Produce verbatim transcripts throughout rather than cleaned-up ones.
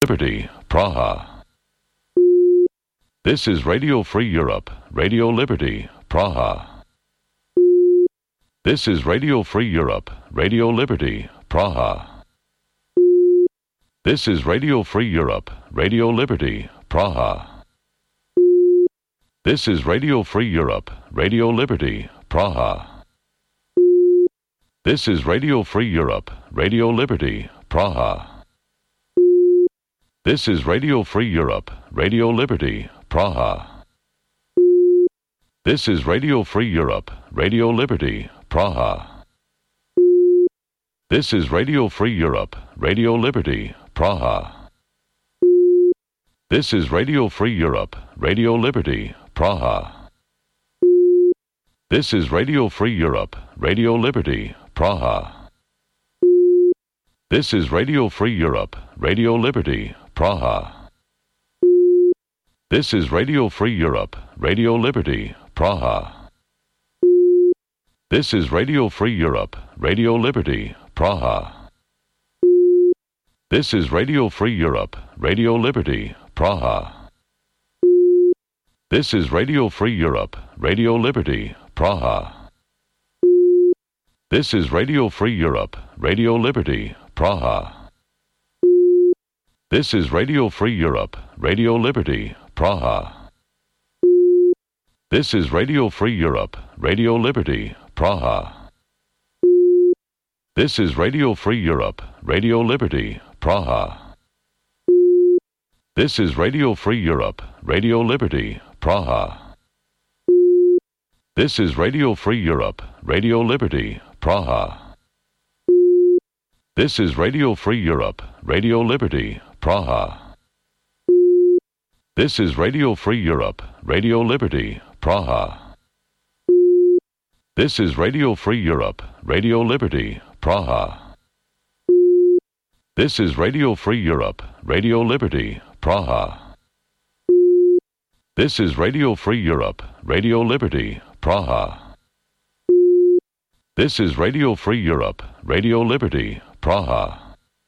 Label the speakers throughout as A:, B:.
A: Liberty, Praha. This is Radio Free Europe, Radio Liberty, Praha. This is Radio Free Europe, Radio Liberty, Praha. This is Radio Free Europe, Radio Liberty, Praha. This is Radio Free Europe, Radio Liberty, Praha. This is Radio Free Europe, Radio Liberty, Praha. This is Radio Free Europe, Radio Liberty, Praha. This is Radio Free Europe, Radio Liberty, Praha. This is Radio Free Europe, Radio Liberty, Praha. This is Radio Free Europe, Radio Liberty, Praha. This is Radio Free Europe, Radio Liberty, Praha. This is Radio Free Europe, Radio Liberty, Praha. This is Radio Free Europe, Radio Liberty, Praha. This is Radio Free Europe, Radio Liberty, Praha. This is Radio Free Europe, Radio Liberty, Praha. This is Radio Free Europe, Radio Liberty, Praha. This is Radio Free Europe, Radio Liberty, Praha. This is Radio Free Europe, Radio Liberty, Praha. This is Radio Free Europe, Radio Liberty, Praha. This is Radio Free Europe, Radio Liberty, Praha. This is Radio Free Europe, Radio Liberty, Praha. This is Radio Free Europe, Radio Liberty, Praha. This is Radio Free Europe, Radio Liberty, Praha. This is Radio Free Europe, Radio Liberty, Praha. This is Radio Free Europe, Radio Liberty, Praha. This is Radio Free Europe, Radio Liberty, Praha. This is Radio Free Europe, Radio Liberty, Praha. This is Radio Free Europe, Radio Liberty, Praha.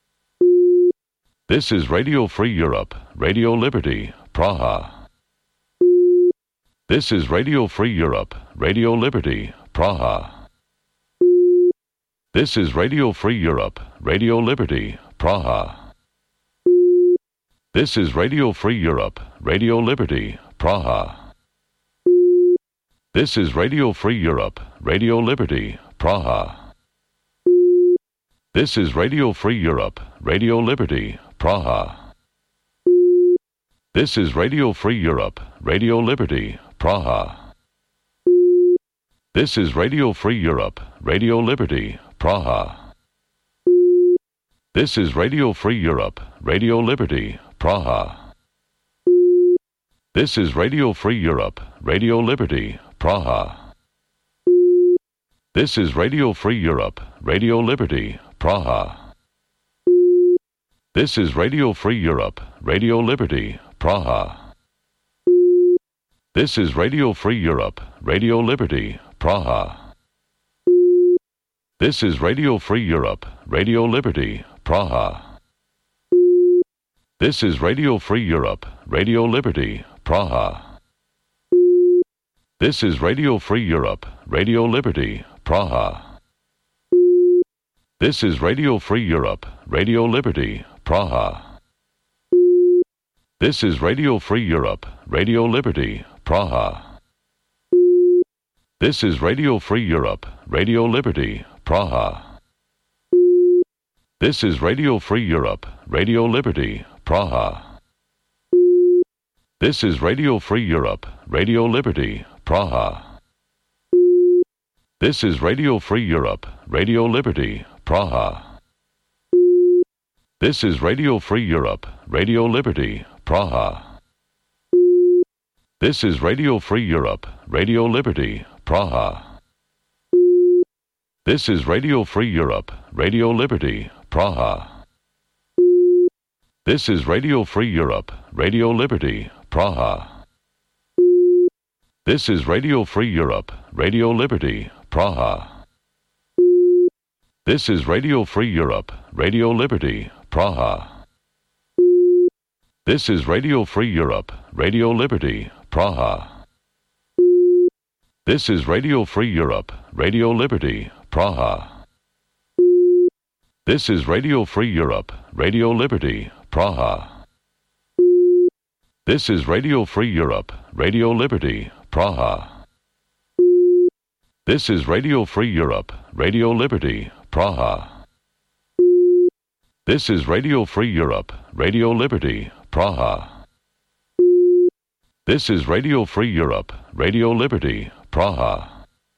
A: This is Radio Free Europe, Radio Liberty, Praha. This is Radio Free Europe, Radio Liberty, Praha. This is Radio Free Europe, Radio Liberty, Praha. This is Radio Free Europe, Radio Liberty, Praha. This is Radio Free Europe, Radio Liberty, Praha. This is Radio Free Europe, Radio Liberty, Praha. This is Radio Free Europe, Radio Liberty, Praha. This is Radio Free Europe, Radio Liberty, Praha. This is Radio Free Europe, Radio Liberty, Praha. This is Radio Free Europe, Radio Liberty, Praha. This is Radio Free Europe, Radio Liberty, Praha. This is Radio Free Europe, Radio Liberty, Praha. This is Radio Free Europe, Radio Liberty, Praha. This is Radio Free Europe, Radio Liberty, Praha. This is Radio Free Europe, Radio Liberty, Praha. This is Radio Free Europe, Radio Liberty, Praha. This is Radio Free Europe, Radio Liberty, Praha. This is Radio Free Europe, Radio Liberty, Praha. This is Radio Free Europe, Radio Liberty, Praha. This is Radio Free Europe, Radio Liberty, Praha. This is Radio Free Europe, Radio Liberty, Praha. This is Radio Free Europe, Radio Liberty, Praha. This is Radio Free Europe, Radio Liberty, Praha. This is Radio Free Europe, Radio Liberty, Praha. This is Radio Free Europe, Radio Liberty, Praha. This is Radio Free Europe, Radio Liberty, Praha. This is Radio Free Europe, Radio Liberty, Praha. This is Radio Free Europe, Radio Liberty, Praha. This is Radio Free Europe, Radio Liberty, Praha. This is Radio Free Europe, Radio Liberty, Praha. This is Radio Free Europe, Radio Liberty, Praha. This is Radio Free Europe, Radio Liberty, Praha. This is Radio Free Europe, Radio Liberty, Praha. This is Radio Free Europe, Radio Liberty, Praha. This is Radio Free Europe, Radio Liberty, Praha.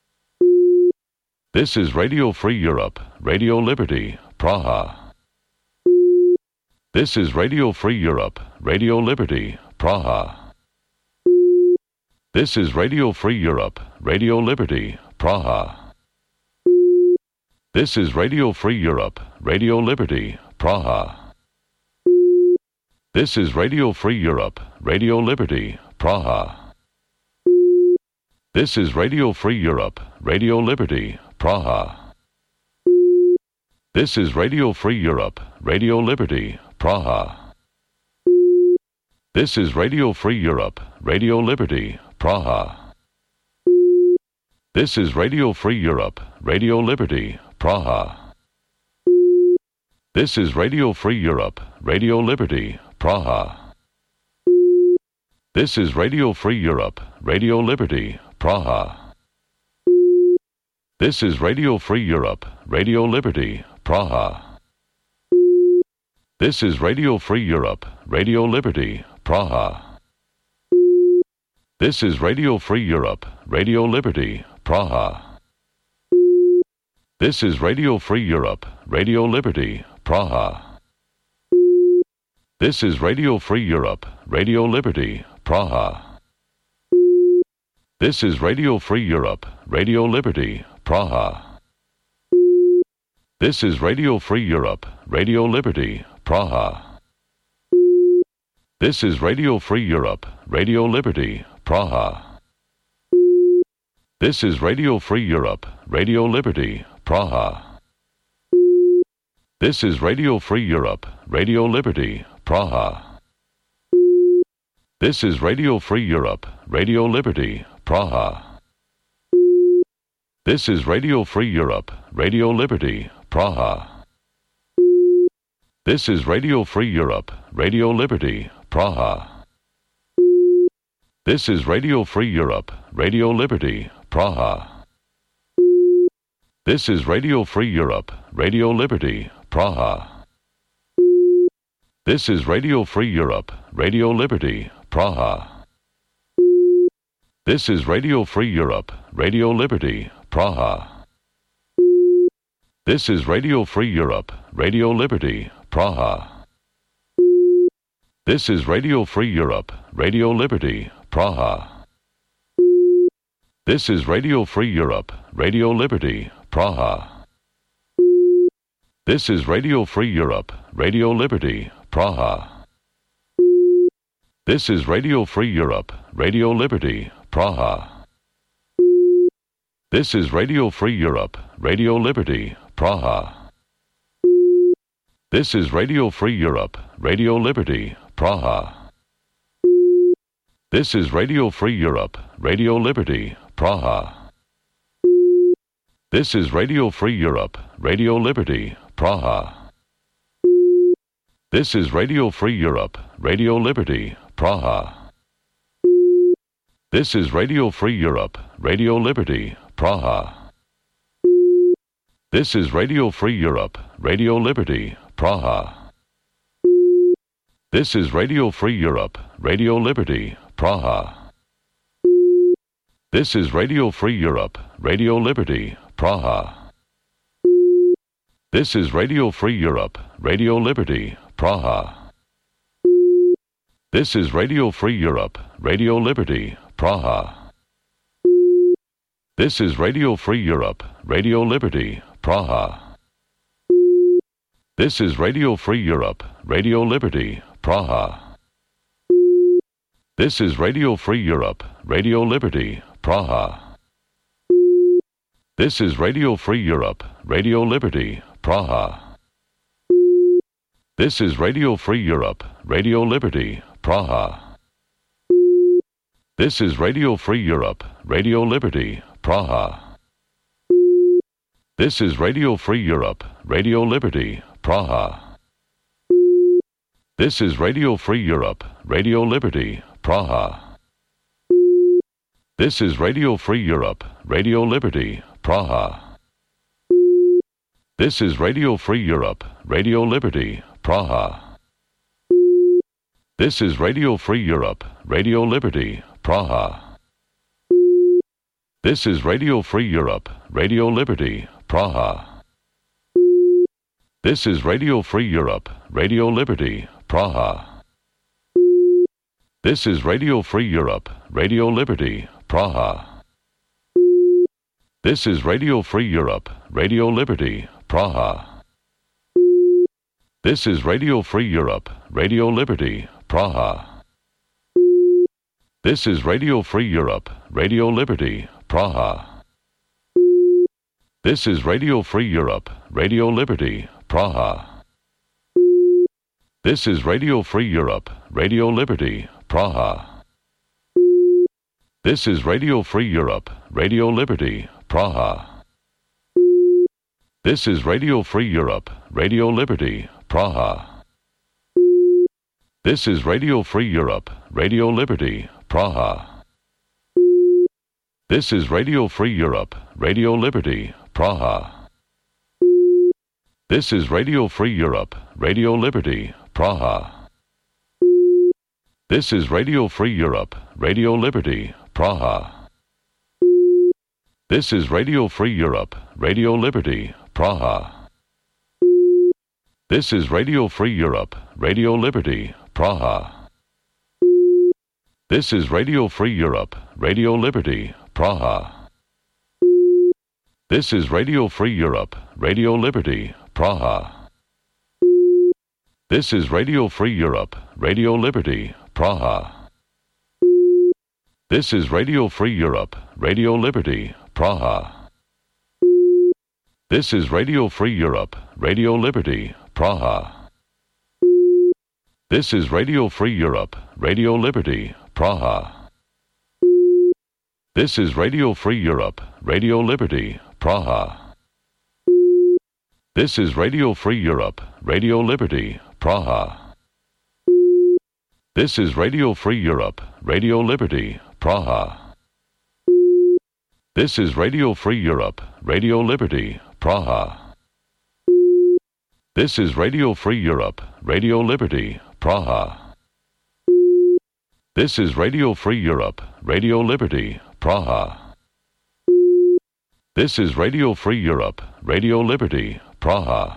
A: This is Radio Free Europe, Radio Liberty, Praha. This is Radio Free Europe, Radio Liberty, Praha. This is Radio Free Europe, Radio Liberty, Praha. This is Radio Free Europe, Radio Liberty, Praha. This is Radio Free Europe, Radio Liberty, Praha. This is Radio Free Europe, Radio Liberty, Praha. This is Radio Free Europe, Radio Liberty, Praha. This is Radio Free Europe, Radio Liberty, Praha. This is Radio Free Europe, Radio Liberty, Praha. This is Radio Free Europe, Radio Liberty, Praha. This is Radio Free Europe, Radio Liberty, Praha. This is Radio Free Europe, Radio Liberty, Praha. This is Radio Free Europe, Radio Liberty, Praha. This is Radio Free Europe, Radio Liberty, Praha. This is Radio Free Europe, Radio Liberty, Praha. This is Radio Free Europe, Radio Liberty, Praha. This is Radio Free Europe, Radio Liberty, Praha. This is Radio Free Europe, Radio Liberty, Praha. This is Radio Free Europe, Radio Liberty, Praha. This is Radio Free Europe, Radio Liberty, Praha. This is Radio Free Europe, Radio Liberty, Praha. This is Radio Free Europe, Radio Liberty, Praha. This is Radio Free Europe, Radio Liberty, Praha. This is Radio Free Europe, Radio Liberty, Praha. This is Radio Free Europe, Radio Liberty, Praha. This is Radio Free Europe, Radio Liberty, Praha. This is Radio Free Europe, Radio Liberty, Praha. This is Radio Free Europe, Radio Liberty, Praha. This is Radio Free Europe, Radio Liberty, Praha. This is Radio Free Europe, Radio Liberty, Praha. This is Radio Free Europe, Radio Liberty, Praha. This is Radio Free Europe, Radio Liberty, Praha. This is Radio Free Europe, Radio Liberty, Praha. This is Radio Free Europe, Radio Liberty, Praha. This is Radio Free Europe, Radio Liberty, Praha. This is Radio Free Europe, Radio Liberty, Praha. This is Radio Free Europe, Radio Liberty, Praha. This is Radio Free Europe, Radio Liberty, Praha. This is Radio Free Europe, Radio Liberty, Praha. This is Radio Free Europe, Radio Liberty, Praha. This is Radio Free Europe, Radio Liberty, Praha. This is Radio Free Europe, Radio Liberty, Praha. This is Radio Free Europe, Radio Liberty, Praha. This is Radio Free Europe, Radio Liberty, Praha. This is Radio Free Europe, Radio Liberty, Praha. This is Radio Free Europe, Radio Liberty, Praha. This is Radio Free Europe, Radio Liberty, Praha. This is Radio Free Europe, Radio Liberty, Praha. This is Radio Free Europe, Radio Liberty, Praha. This is Radio Free Europe, Radio Liberty, Praha. This is Radio Free Europe, Radio Liberty, Praha. This is Radio Free Europe, Radio Liberty, Praha. This is Radio Free Europe, Radio Liberty, Praha. This is Radio Free Europe, Radio Liberty, Praha. This is Radio Free Europe, Radio Liberty, Praha. This is Radio Free Europe, Radio Liberty, Praha. This is Radio Free Europe, Radio Liberty, Praha. This is Radio Free Europe, Radio Liberty, Praha. This is Radio Free Europe, Radio Liberty, Praha. This is Radio Free Europe, Radio Liberty, Praha. This is Radio Free Europe, Radio Liberty, Praha. This is Radio Free Europe, Radio Liberty, Praha. This is Radio Free Europe, Radio Liberty, Praha. This is Radio Free Europe, Radio Liberty, Praha. This is Radio Free Europe, Radio Liberty, Praha. This is Radio Free Europe, Radio Liberty, Praha. This is Radio Free Europe, Radio Liberty, Praha. This is Radio Free Europe, Radio Liberty, Praha. This is Radio Free Europe, Radio Liberty, Praha. This is Radio Free Europe, Radio Liberty, Praha. This is Radio Free Europe, Radio Liberty, Praha. This is Radio Free Europe, Radio Liberty, Praha. This is Radio Free Europe, Radio Liberty, Praha. This is Radio Free Europe, Radio Liberty, Praha. This is Radio Free Europe, Radio Liberty, Praha. This is Radio Free Europe, Radio Liberty, Praha. This is Radio Free Europe, Radio Liberty, Praha. This is Radio Free Europe, Radio Liberty, Praha. This is Radio Free Europe, Radio Liberty, Praha. This is Radio Free Europe, Radio Liberty, Praha. This is Radio Free Europe, Radio Liberty, Praha. This is Radio Free Europe, Radio Liberty, Praha. This is Radio Free Europe, Radio Liberty, Praha. This is Radio Free Europe, Radio Liberty, Praha.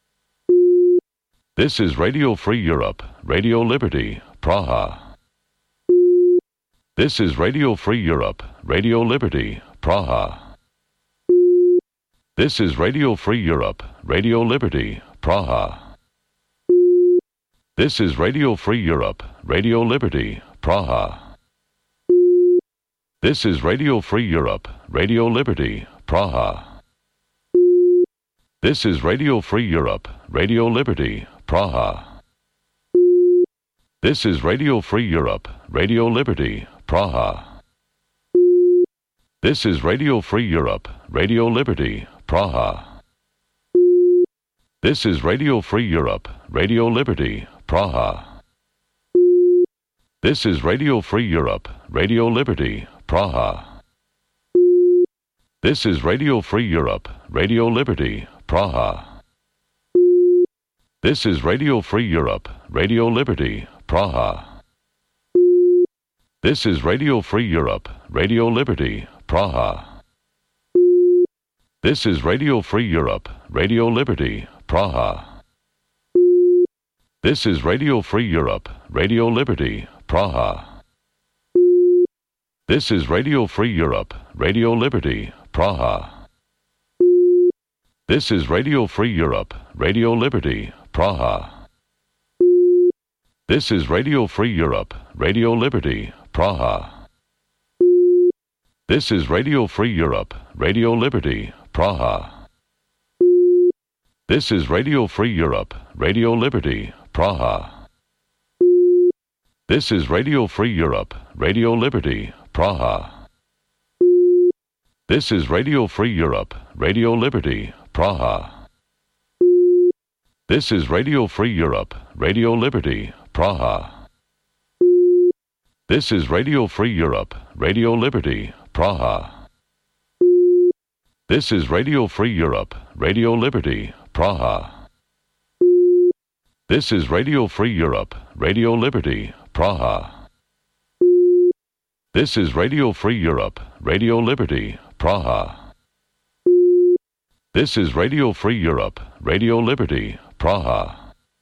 A: This is Radio Free Europe, Radio Liberty, Praha. This is Radio Free Europe, Radio Liberty, Praha. This is Radio Free Europe, Radio Liberty, Praha. This is Radio Free Europe, Radio Liberty, Praha. This is Radio Free Europe, Radio Liberty, Praha. This is Radio Free Europe, Radio Liberty, Praha. This is Radio Free Europe, Radio Liberty, Praha. This is Radio Free Europe, Radio Liberty, Praha. This is Radio Free Europe, Radio Liberty, Praha. This is Radio Free Europe, Radio Liberty, Praha. This is Radio Free Europe, Radio Liberty, Praha. This is Radio Free Europe, Radio Liberty, Praha. This is Radio Free Europe, Radio Liberty, Praha. This is Radio Free Europe, Radio Liberty, Praha. This is Radio Free Europe, Radio Liberty, Praha. This is Radio Free Europe, Radio Liberty, Praha. This is Radio Free Europe, Radio Liberty, Praha. This is Radio Free Europe, Radio Liberty, Praha. This is Radio Free Europe, Radio Liberty, Praha. This is Radio Free Europe, Radio Liberty, Praha. This is Radio Free Europe, Radio Liberty, Praha. This is Radio Free Europe, Radio Liberty, Praha. This is Radio Free Europe, Radio Liberty, Praha. This is Radio Free Europe, Radio Liberty, Praha. This is Radio Free Europe, Radio Liberty, Praha. This is Radio Free Europe, Radio Liberty, Praha. This is Radio Free Europe, Radio Liberty, Praha. This is Radio Free Europe, Radio Liberty, Praha.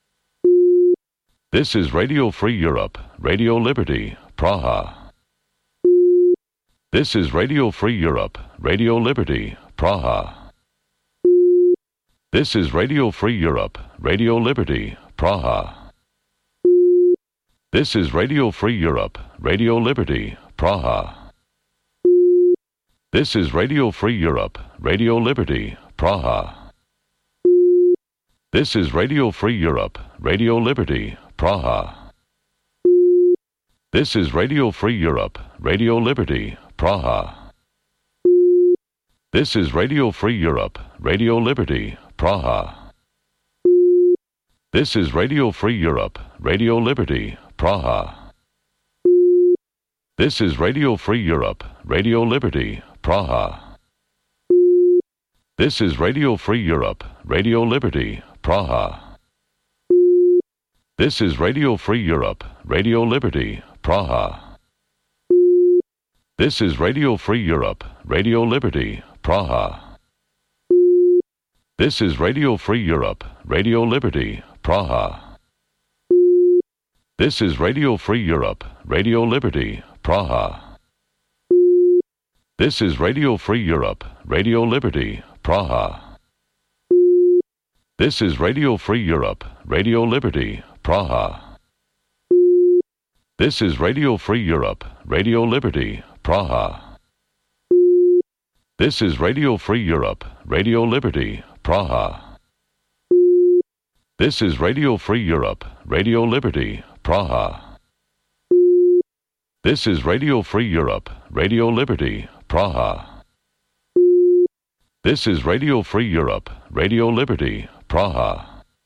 A: This is Radio Free Europe, Radio Liberty, Praha. This is Radio Free Europe, Radio Liberty, Praha. This is Radio Free Europe, Radio Liberty, Praha. This is Radio Free Europe, Radio Liberty, Praha. This is Radio Free Europe, Radio Liberty, Praha. This is Radio Free Europe, Radio Liberty, Praha. This is Radio Free Europe, Radio Liberty, Praha. This is Radio Free Europe, Radio Liberty, Praha. This is Radio Free Europe, Radio Liberty, Praha. This is Radio Free Europe, Radio Liberty, Praha. This is Radio Free Europe, Radio Liberty, Praha. This is Radio Free Europe, Radio Liberty, Praha. This is Radio Free Europe, Radio Liberty, Praha. This is Radio Free Europe, Radio Liberty, Praha. This is Radio Free Europe, Radio Liberty, Praha. This is Radio Free Europe, Radio Liberty, Praha. This is Radio Free Europe, Radio Liberty, Praha. This is Radio Free Europe, Radio Liberty, Praha. This is Radio Free Europe, Radio Liberty, Praha. This is Radio Free Europe, Radio Liberty, Praha. This is Radio Free Europe, Radio Liberty, Praha. This is Radio Free Europe, Radio Liberty, Praha.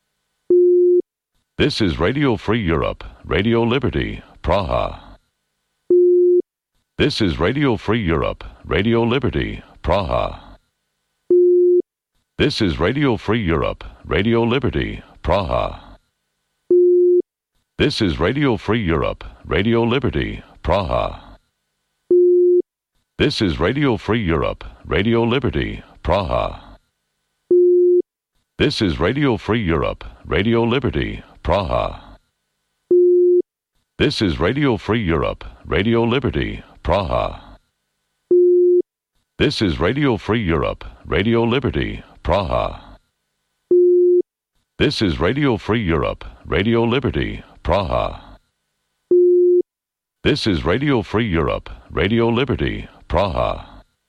A: This is Radio Free Europe, Radio Liberty, Praha. This is Radio Free Europe, Radio Liberty, Praha. This is Radio Free Europe, Radio Liberty, Praha. This is Radio Free Europe, Radio Liberty, Praha. This is Radio Free Europe, Radio Liberty, Praha. This is Radio Free Europe, Radio Liberty, Praha. This is Radio Free Europe, Radio Liberty, Praha. This is Radio Free Europe, Radio Liberty, Praha. This is Radio Free Europe, Radio Liberty, Praha. This is Radio Free Europe, Radio Liberty, Praha.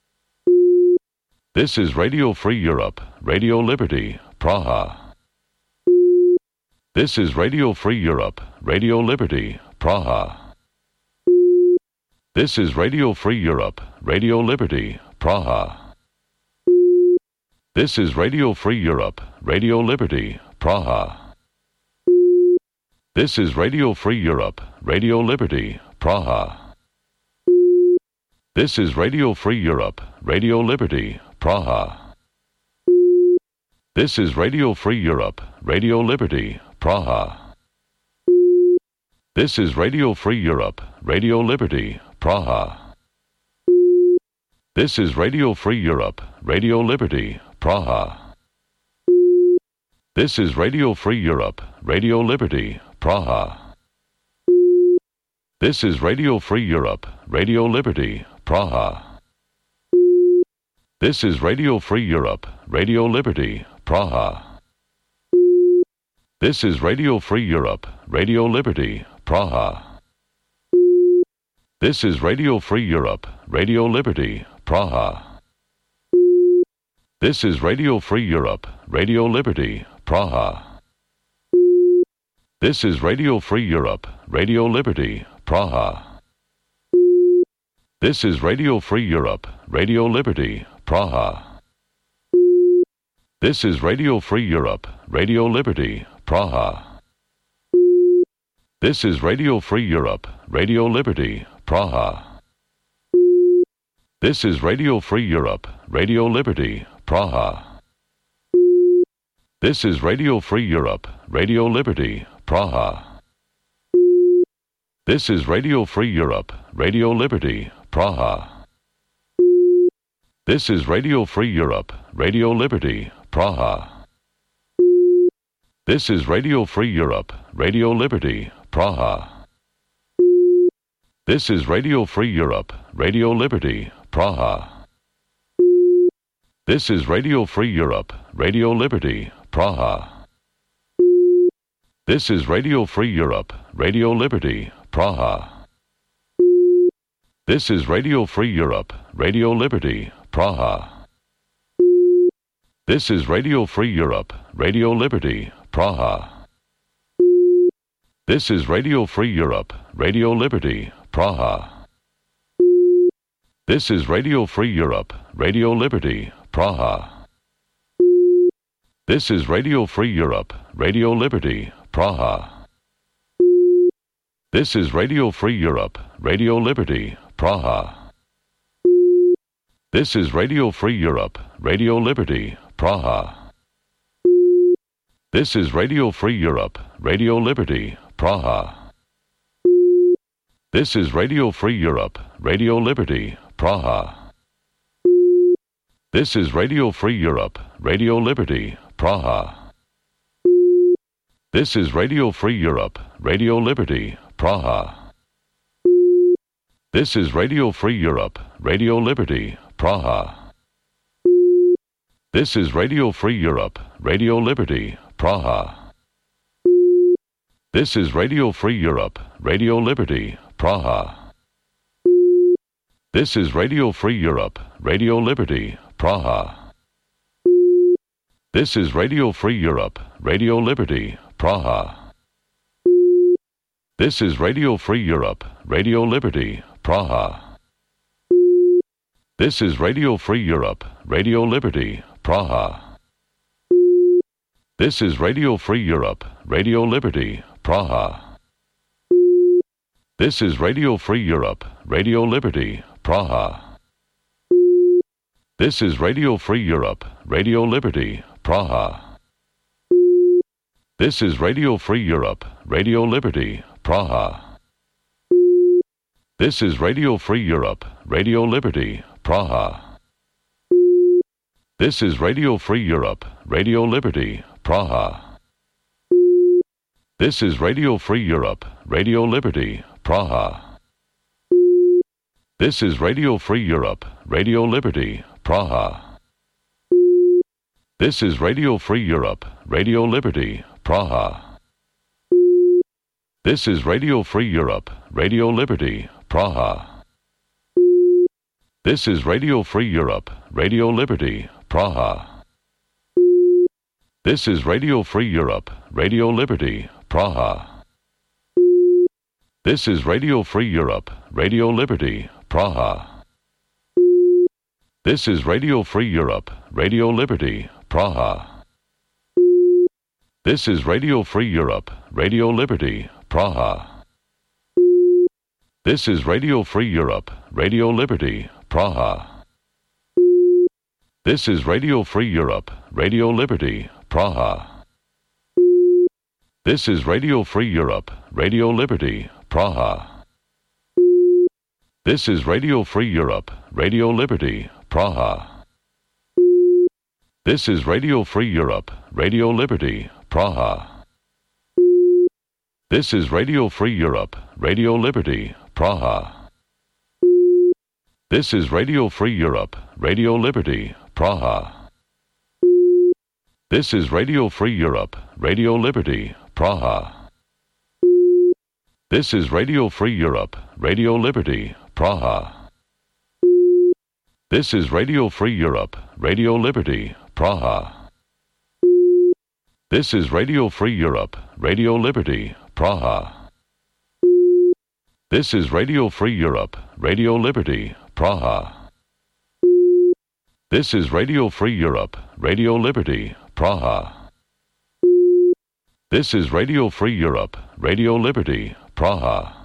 A: This is Radio Free Europe, Radio Liberty, Praha. This is Radio Free Europe, Radio Liberty, Praha. This is Radio Free Europe, Radio Liberty, Praha. This is Radio Free Europe, Radio Liberty, Praha. This is Radio Free Europe, Radio Liberty, Praha. This is Radio Free Europe, Radio Liberty, Praha. This is Radio Free Europe, Radio Liberty, Praha. This is Radio Free Europe, Radio Liberty, Praha. This is Radio Free Europe, Radio Liberty, Praha. This is Radio Free Europe, Radio Liberty, Praha. This is Radio Free Europe, Radio Liberty, Praha. This is Radio Free Europe, Radio Liberty, Praha. This is Radio Free Europe, Radio Liberty, Praha. This is Radio Free Europe, Radio Liberty, Praha. This is Radio Free Europe, Radio Liberty, Praha. This is Radio Free Europe, Radio Liberty, Praha. This is Radio Free Europe, Radio Liberty, Praha. This is Radio Free Europe, Radio Liberty, Praha. This is Radio Free Europe, Radio Liberty, Praha. This is Radio Free Europe, Radio Liberty, Praha. This is Radio Free Europe, Radio Liberty, Praha. This is Radio Free Europe, Radio Liberty, Praha. This is Radio Free Europe, Radio Liberty, Praha. This is Radio Free Europe, Radio Liberty, Praha. This is Radio Free Europe, Radio Liberty, Praha. This is Radio Free Europe, Radio Liberty, Praha. This is Radio Free Europe, Radio Liberty, Praha. This is Radio Free Europe, Radio Liberty, Praha. This is Radio Free Europe, Radio Liberty, Praha. This is Radio Free Europe, Radio Liberty, Praha. This is Radio Free Europe, Radio Liberty, Praha. This is Radio Free Europe, Radio Liberty, Praha. This is Radio Free Europe, Radio Liberty, Praha. This is Radio Free Europe, Radio Liberty, Praha. This is Radio Free Europe, Radio Liberty, Praha. This is Radio Free Europe, Radio Liberty, Praha. This is Radio Free Europe, Radio Liberty, Praha. This is Radio Free Europe, Radio Liberty, Praha. This is Radio Free Europe, Radio Liberty, Praha. This is Radio Free Europe, Radio Liberty, Praha. This is Radio Free Europe, Radio Liberty, Praha. This is Radio Free Europe, Radio Liberty, Praha. This is Radio Free Europe, Radio Liberty, Praha. This is Radio Free Europe, Radio Liberty, Praha. This is Radio Free Europe, Radio Liberty, Praha. This is Radio Free Europe, Radio Liberty, Praha. This is Radio Free Europe, Radio Liberty, Praha. This is Radio Free Europe, Radio Liberty, Praha. This is Radio Free Europe, Radio Liberty, Praha. This is Radio Free Europe, Radio Liberty, Praha. This is Radio Free Europe, Radio Liberty, Praha. This is Radio Free Europe, Radio Liberty, Praha. This is Radio Free Europe, Radio Liberty, Praha. This is Radio Free Europe, Radio Liberty, Praha. This is Radio Free Europe, Radio Liberty, Praha. This is Radio Free Europe, Radio Liberty, Praha. This is Radio Free Europe, Radio Liberty, Praha. This is Radio Free Europe, Radio Liberty, Praha. This is Radio Free Europe, Radio Liberty, Praha. This is Radio Free Europe, Radio Liberty, Praha. This is Radio Free Europe, Radio Liberty, Praha. This is Radio Free Europe, Radio Liberty, Praha. This is Radio Free Europe, Radio Liberty, Praha. This is Radio Free Europe, Radio Liberty, Praha. This is Radio Free Europe, Radio Liberty, Praha. This is Radio Free Europe, Radio Liberty, Praha. This is Radio Free Europe, Radio Liberty, Praha. This is Radio Free Europe, Radio Liberty, Praha. This is Radio Free Europe, Radio Liberty, Praha. This is Radio Free Europe, Radio Liberty, Praha. This is Radio Free Europe, Radio Liberty, Praha. This is Radio Free Europe, Radio Liberty, Praha. This is Radio Free Europe, Radio Liberty, Praha. This is Radio Free Europe, Radio Liberty, Praha.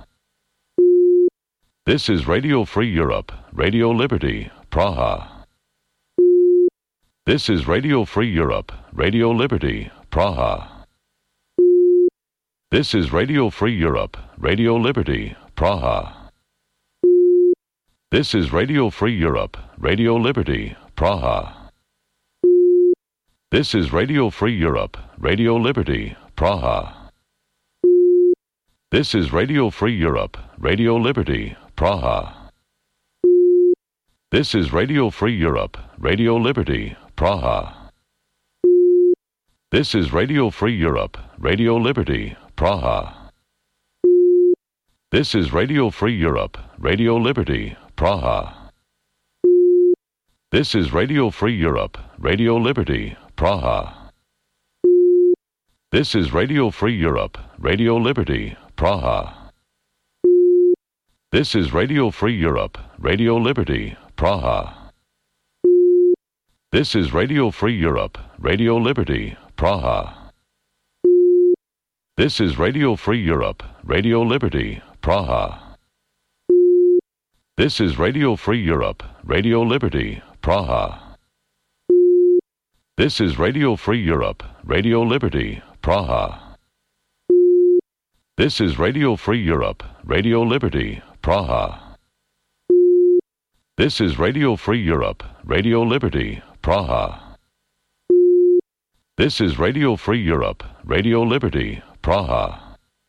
A: This is Radio Free Europe, Radio Liberty, Praha. This is Radio Free Europe, Radio Liberty, Praha. This is Radio Free Europe, Radio Liberty, Praha. This is Radio Free Europe, Radio Liberty, Praha. This is Radio Free Europe, Radio Liberty, Praha. This is Radio Free Europe, Radio Liberty, Praha. This is Radio Free Europe, Radio Liberty, Praha. This is Radio Free Europe, Radio Liberty, Praha. This is Radio Free Europe, Radio Liberty, Praha. This is Radio Free Europe, Radio Liberty, Praha. This is Radio Free Europe, Radio Liberty, Praha. This is Radio Free Europe, Radio Liberty, Praha. This is Radio Free Europe, Radio Liberty, Praha. This is Radio Free Europe, Radio Liberty, Praha. This is Radio Free Europe, Radio Liberty, Praha. This is Radio Free Europe, Radio Liberty, Praha. This is Radio Free Europe, Radio Liberty, Praha. This is Radio Free Europe, Radio Liberty, Praha. This is Radio Free Europe, Radio Liberty, Praha.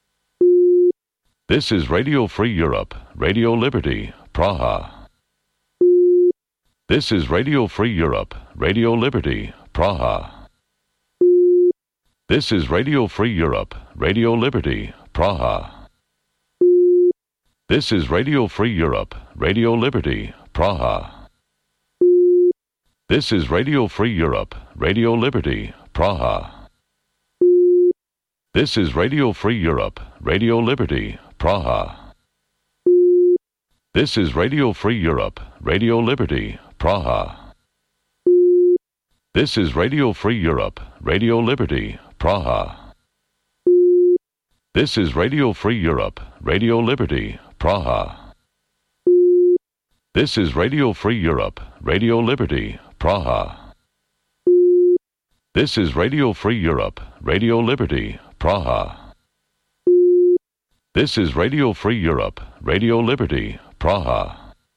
A: This is Radio Free Europe, Radio Liberty, Praha. This is Radio Free Europe, Radio Liberty, Praha. This is Radio Free Europe, Radio Liberty, Praha. This is Radio Free Europe, Radio Liberty, Praha. This is Radio Free Europe, Radio Liberty, Praha. This is Radio Free Europe, Radio Liberty, Praha. This is Radio Free Europe, Radio Liberty, Praha. This is Radio Free Europe, Radio Liberty, Praha. This is Radio Free Europe, Radio Liberty, Praha. This is Radio Free Europe, Radio Liberty, Praha. This is Radio Free Europe, Radio Liberty, Praha. This is Radio Free Europe, Radio Liberty, Praha.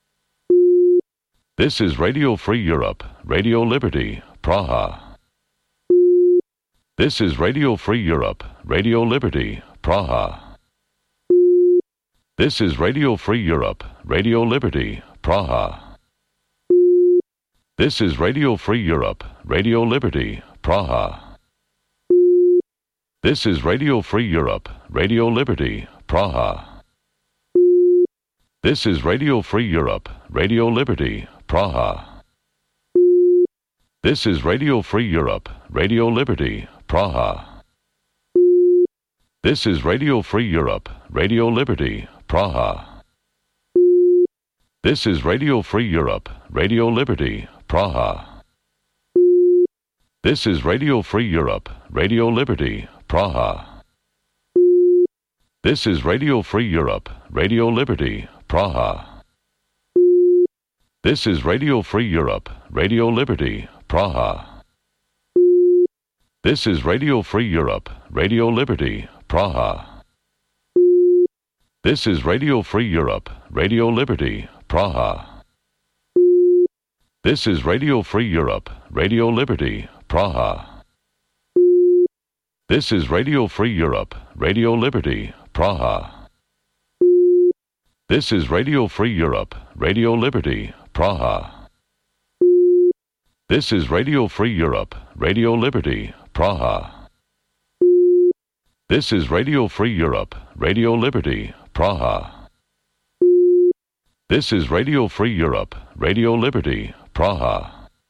A: This is Radio Free Europe, Radio Liberty, Praha. This is Radio Free Europe, Radio Liberty, Praha. This is Radio Free Europe, Radio Liberty, Praha. This is Radio Free Europe, Radio Liberty, Praha. This is Radio Free Europe, Radio Liberty, Praha. This is Radio Free Europe, Radio Liberty, Praha. This is Radio Free Europe, Radio Liberty, Praha. This is Radio Free Europe, Radio Liberty, Praha. This is Radio Free Europe, Radio Liberty, Praha. This is Radio Free Europe, Radio Liberty, Praha. This is Radio Free Europe, Radio Liberty, Praha. This is Radio Free Europe, Radio Liberty, Praha. This is Radio Free Europe, Radio Liberty, Praha. This is Radio Free Europe, Radio Liberty, Praha. This is Radio Free Europe, Radio Liberty, Praha. This is Radio Free Europe, Radio Liberty, Praha. This is Radio Free Europe, Radio Liberty, Praha. This is Radio Free Europe, Radio Liberty, Praha. This is Radio Free Europe, Radio Liberty, Praha. This is Radio Free Europe, Radio Liberty, Praha.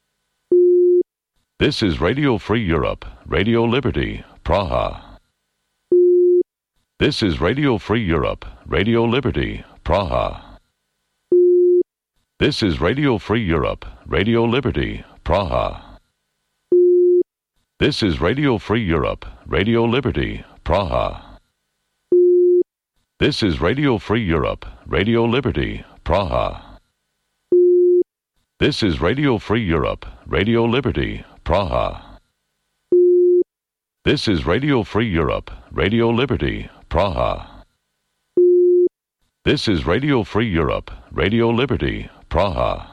A: This is Radio Free Europe, Radio Liberty, Praha. This is Radio Free Europe, Radio Liberty, Praha. This is Radio Free Europe, Radio Liberty, Praha. This is Radio Free Europe, Radio Liberty, Praha. This is Radio Free Europe, Radio Liberty, Praha. This is Radio Free Europe, Radio Liberty, Praha. This is Radio Free Europe, Radio Liberty, Praha. This is Radio Free Europe, Radio Liberty, Praha.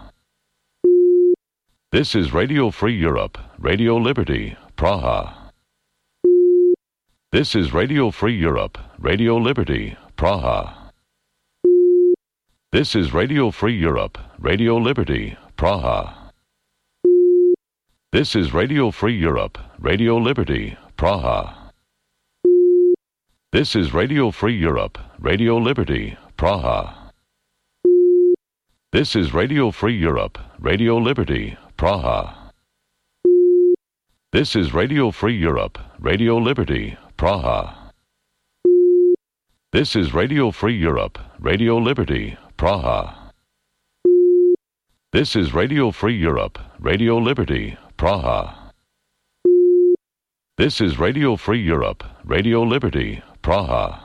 A: This is Radio Free Europe, Radio Liberty, Praha. This is Radio Free Europe, Radio Liberty, Praha. This is Radio Free Europe, Radio Liberty, Praha. This is Radio Free Europe, Radio Liberty, Praha. This is Radio Free Europe, Radio Liberty, Praha. This is Radio Free Europe, Radio Liberty, Praha. This is Radio Free Europe, Radio Liberty, Praha. This is Radio Free Europe, Radio Liberty, Praha. This is Radio Free Europe, Radio Liberty, Praha. This is Radio Free Europe, Radio Liberty, Praha.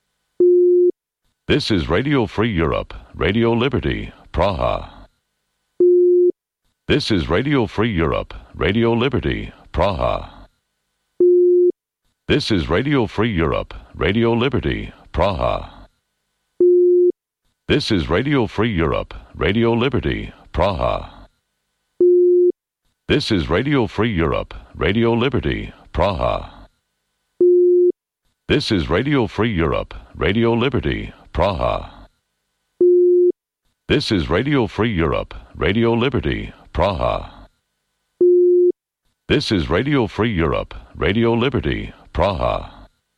A: This is Radio Free Europe, Radio Liberty, Praha. This is Radio Free Europe, Radio Liberty, Praha. This is Radio Free Europe, Radio Liberty, Praha. This is Radio Free Europe, Radio Liberty, Praha. This is Radio Free Europe, Radio Liberty, Praha. This is Radio Free Europe, Radio Liberty, Praha. This is Radio Free Europe, Radio Liberty, Praha. This is Radio Free Europe, Radio Liberty, Praha.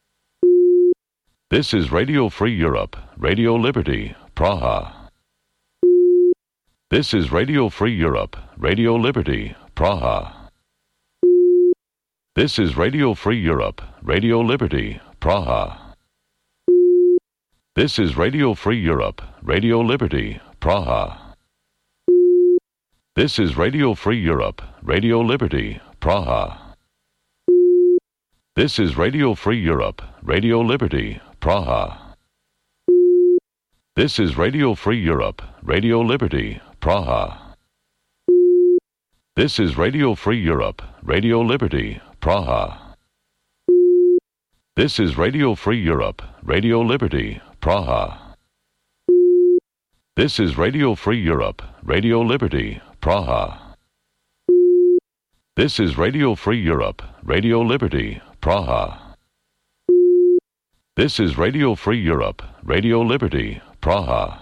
A: This is Radio Free Europe, Radio Liberty, Praha. This is Radio Free Europe, Radio Liberty, Praha. This is Radio Free Europe, Radio Liberty, Praha. This is Radio Free Europe, Radio Liberty, Praha. This is Radio Free Europe, Radio Liberty, Praha. This is Radio Free Europe, Radio Liberty, Praha. This is Radio Free Europe, Radio Liberty, Praha. This is Radio Free Europe, Radio Liberty, Praha. This is Radio Free Europe, Radio Liberty, Praha. This is Radio Free Europe, Radio Liberty, Praha. This is Radio Free Europe, Radio Liberty, Praha. This is Radio Free Europe, Radio Liberty, Praha.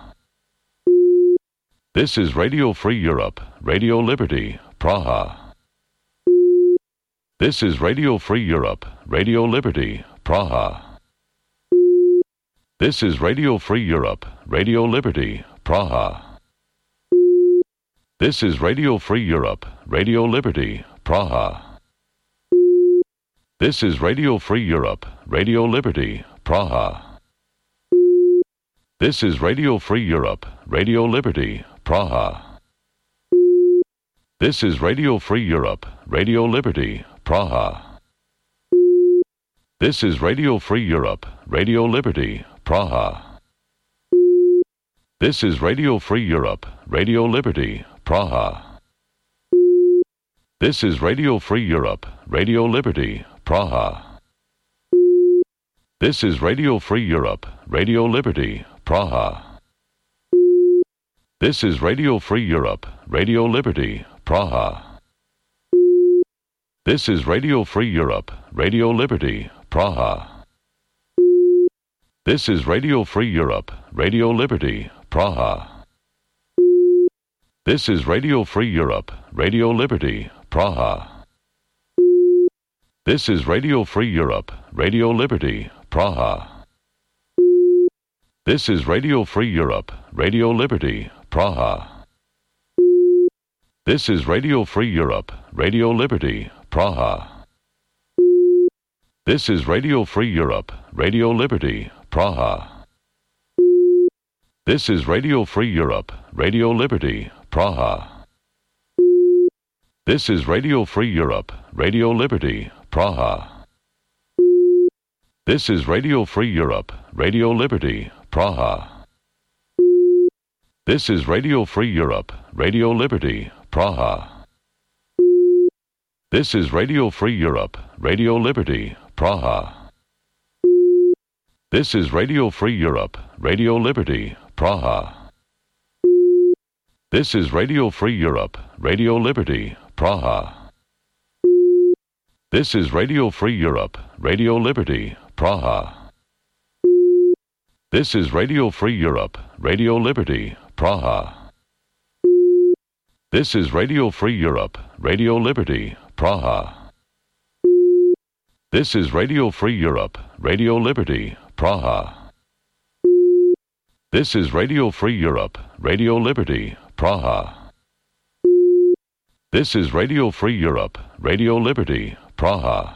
A: This is Radio Free Europe, Radio Liberty, Praha. This is Radio Free Europe, Radio Liberty, Praha. This is Radio Free Europe, Radio Liberty, Praha. This is Radio Free Europe, Radio Liberty, Praha. This is Radio Free Europe, Radio Liberty, Praha. This is Radio Free Europe, Radio Liberty, Praha. This is Radio Free Europe, Radio Liberty, Praha. This is Radio Free Europe, Radio Liberty, Praha. This is Radio Free Europe, Radio Liberty, Praha. This is Radio Free Europe, Radio Liberty, Praha. This is Radio Free Europe, Radio Liberty, Praha. This is Radio Free Europe, Radio Liberty, Praha. This is Radio Free Europe, Radio Liberty, Praha. This is Radio Free Europe, Radio Liberty, Praha. This is Radio Free Europe, Radio Liberty, Praha. This is Radio Free Europe, Radio Liberty, Praha. This is Radio Free Europe, Radio Liberty, Praha. This is Radio Free Europe, Radio Liberty, Praha. This is Radio Free Europe, Radio Liberty, Praha. This is Radio Free Europe, Radio Liberty, Praha. This is Radio Free Europe, Radio Liberty, Praha. This is Radio Free Europe, Radio Liberty, Praha. This is Radio Free Europe, Radio Liberty, Praha. This is Radio Free Europe, Radio Liberty, Praha. This is Radio Free Europe, Radio Liberty, Praha. This is Radio Free Europe, Radio Liberty, Praha. This is Radio Free Europe, Radio Liberty, Praha. This is Radio Free Europe, Radio Liberty, Praha. This is Radio Free Europe, Radio Liberty, Praha. This is Radio Free Europe, Radio Liberty, Praha. This is Radio Free Europe, Radio Liberty, Praha. This is Radio Free Europe, Radio Liberty, Praha.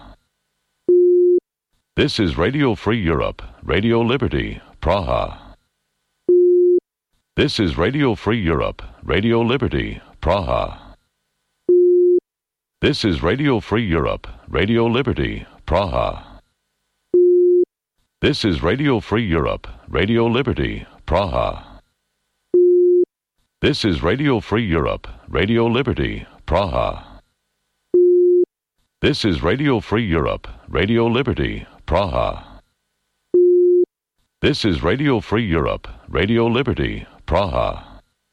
A: This is Radio Free Europe, Radio Liberty, Praha. This is Radio Free Europe, Radio Liberty, Praha. This is Radio Free Europe, Radio Liberty, Praha. This is Radio Free Europe, Radio Liberty, Praha. This is Radio Free Europe, Radio Liberty, Praha. This is Radio Free Europe, Radio Liberty, Praha. This is Radio Free Europe, Radio Liberty, Praha.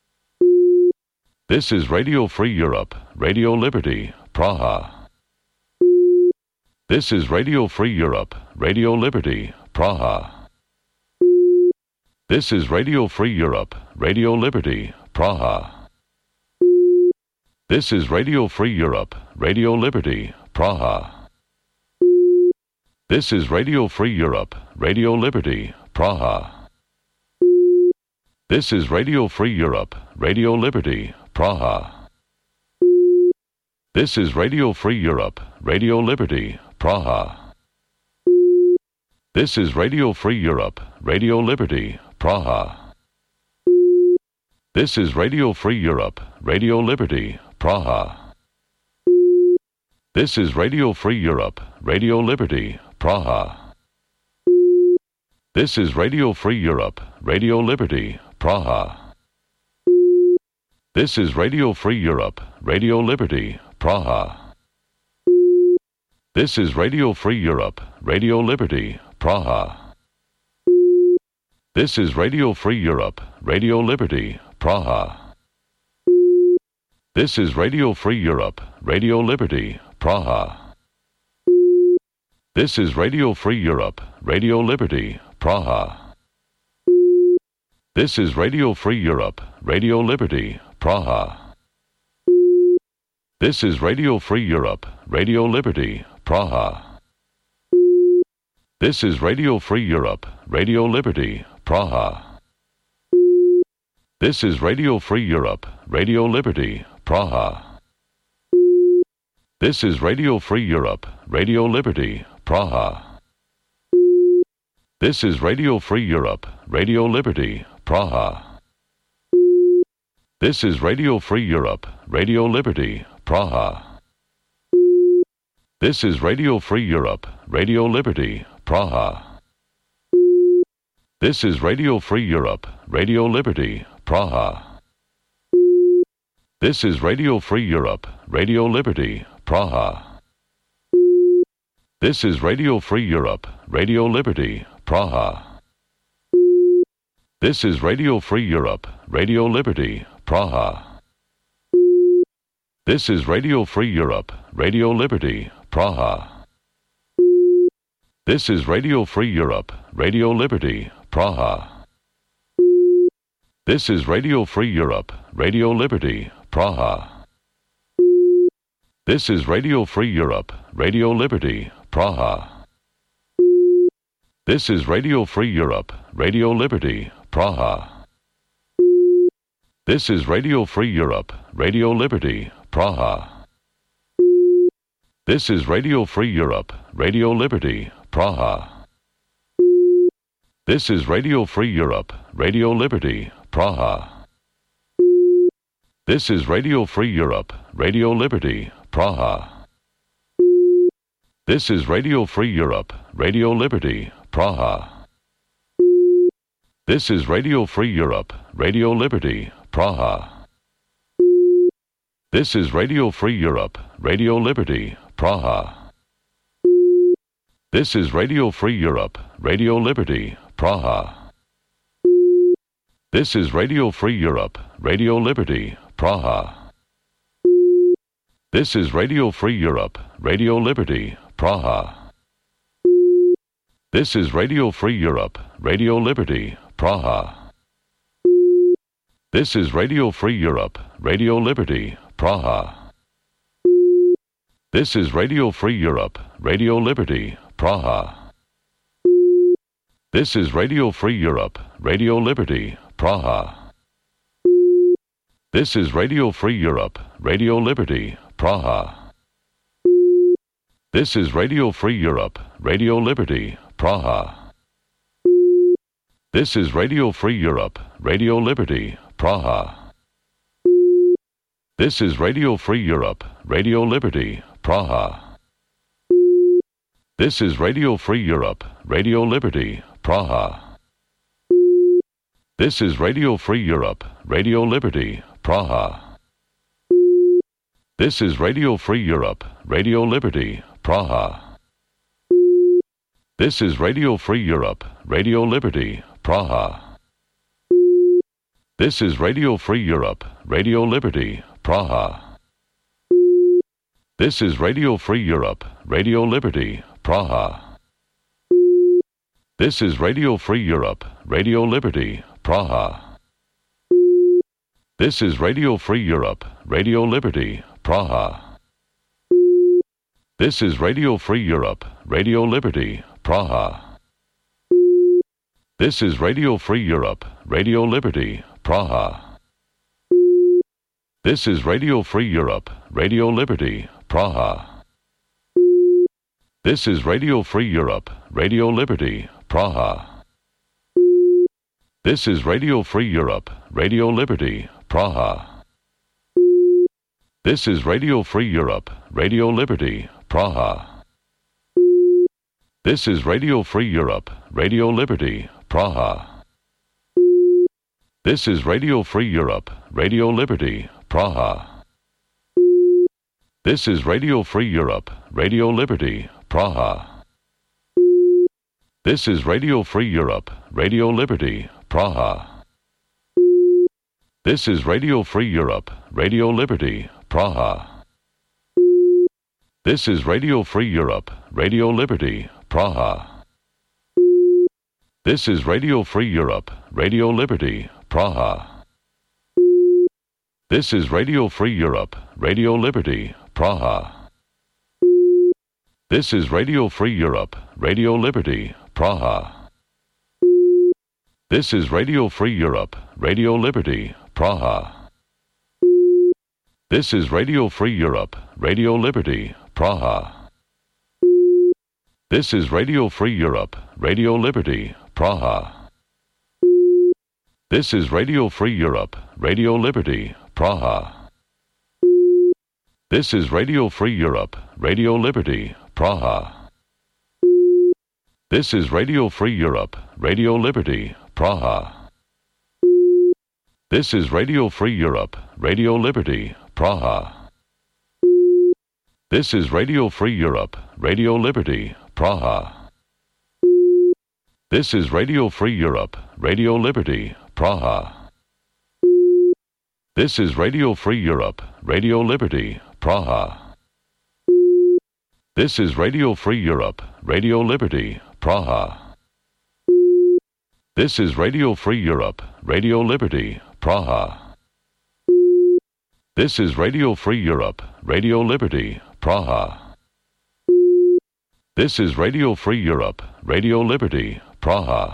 A: This is Radio Free Europe, Radio Liberty, Praha. This is Radio Free Europe, Radio Liberty, Praha. This is Radio Free Europe, Radio Liberty, Praha. This is Radio Free Europe, Radio Liberty, Praha. This is Radio Free Europe, Radio Liberty, Praha. This is Radio Free Europe, Radio Liberty, Praha. This is Radio Free Europe, Radio Liberty, Praha. This is Radio Free Europe, Radio Liberty, Praha. This is Radio Free Europe, Radio Liberty, Praha. This is Radio Free Europe, Radio Liberty, Praha. This is Radio Free Europe, Radio Liberty, Praha. This is Radio Free Europe, Radio Liberty, Praha. This is Radio Free Europe, Radio Liberty, Praha. This is Radio Free Europe, Radio Liberty, Praha. This is Radio Free Europe, Radio Liberty, Praha. This is Radio Free Europe, Radio Liberty, Praha. This is Radio Free Europe, Radio Liberty, Praha. This is Radio Free Europe, Radio Liberty, Praha. This is Radio Free Europe, Radio Liberty, Praha. This is Radio Free Europe, Radio Liberty, Praha. This is Radio Free Europe, Radio Liberty, Praha. This is Radio Free Europe, Radio Liberty, Praha. This is Radio Free Europe, Radio Liberty, Praha. This is Radio Free Europe, Radio Liberty, Praha. This is Radio Free Europe, Radio Liberty, Praha. This is Radio Free Europe, Radio Liberty, Praha. This is Radio Free Europe, Radio Liberty, Praha. This is Radio Free Europe, Radio Liberty, Praha. This is Radio Free Europe, Radio Liberty, Praha. This is Radio Free Europe, Radio Liberty, Praha. This is Radio Free Europe, Radio Liberty, Praha. This is Radio Free Europe, Radio Liberty, Praha. This is Radio Free Europe, Radio Liberty, Praha. This is Radio Free Europe, Radio Liberty, Praha. This is Radio Free Europe, Radio Liberty, Praha. This is Radio Free Europe, Radio Liberty, Praha. This is Radio Free Europe, Radio Liberty, Praha. This is Radio Free Europe, Radio Liberty, Praha. This is Radio Free Europe, Radio Liberty, Praha. This is Radio Free Europe, Radio Liberty, Praha. This is Radio Free Europe, Radio Liberty, Praha. This is Radio Free Europe, Radio Liberty, Praha. This is Radio Free Europe, Radio Liberty, Praha. This is Radio Free Europe, Radio Liberty, Praha. This is Radio Free Europe, Radio Liberty, Praha. This is Radio Free Europe, Radio Liberty, Praha. This is Radio Free Europe, Radio Liberty, Praha. This is Radio Free Europe, Radio Liberty, Praha. This is Radio Free Europe, Radio Liberty, Praha. This is Radio Free Europe, Radio Liberty, Praha. This is Radio Free Europe, Radio Liberty, Praha. This is Radio Free Europe, Radio Liberty, Praha. This is Radio Free Europe, Radio Liberty, Praha. This is Radio Free Europe, Radio Liberty, Praha. This is Radio Free Europe, Radio Liberty, Praha. This is Radio Free Europe, Radio Liberty, Praha. This is Radio Free Europe, Radio Liberty, Praha. This is Radio Free Europe, Radio Liberty, Praha. This is Radio Free Europe, Radio Liberty, Praha. This is Radio Free Europe, Radio Liberty, Praha. This is Radio Free Europe, Radio Liberty, Praha. This is Radio Free Europe, Radio Liberty, Praha. This is Radio Free Europe, Radio Liberty, Praha. This is Radio Free Europe, Radio Liberty, Praha. This is Radio Free Europe, Radio Liberty, Praha. This is Radio Free Europe, Radio Liberty, Praha. This is Radio Free Europe, Radio Liberty, Praha. This is Radio Free Europe, Radio Liberty, Praha. This is Radio Free Europe, Radio Liberty, Praha. This is Radio Free Europe, Radio Liberty, Praha. This is Radio Free Europe, Radio Liberty, Praha. This is Radio Free Europe, Radio Liberty, Praha. This is Radio Free Europe, Radio Liberty, Praha. This is Radio Free Europe, Radio Liberty, Praha. This is Radio Free Europe, Radio Liberty, Praha. This is Radio Free Europe, Radio Liberty, Praha. This is Radio Free Europe, Radio Liberty, Praha. This is Radio Free Europe, Radio Liberty, Praha. This is Radio Free Europe, Radio Liberty, Praha. This is Radio Free Europe, Radio Liberty, Praha. This is Radio Free Europe, Radio Liberty, Praha. This is Radio Free Europe, Radio Liberty, Praha. This is Radio Free Europe, Radio Liberty, Praha. This is Radio Free Europe, Radio Liberty, Praha. This is Radio Free Europe, Radio Liberty, Praha. This is Radio Free Europe, Radio Liberty, Praha. This is Radio Free Europe, Radio Liberty, Praha. This is Radio Free Europe, Radio Liberty, Praha.